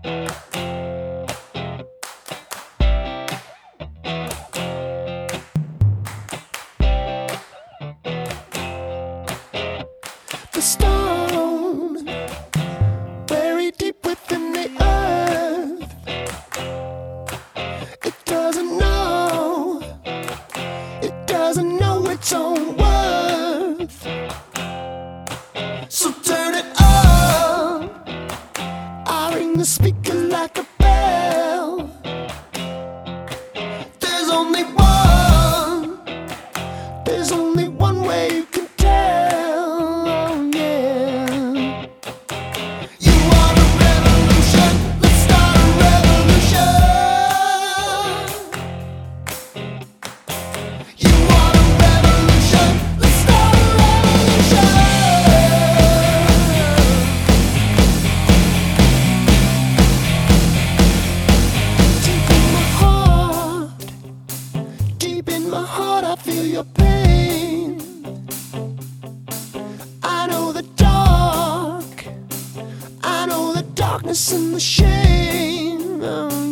The stone, buried deep within the earth, it doesn't know its own worth. So turn it up, I ring the speaker like a bell. There's only one way you can tell, oh yeah. You want a revolution? Let's start a revolution. You want a revolution? Let's start a revolution. Deep in my heart, I feel your pain. I know the darkness and the shame. Oh,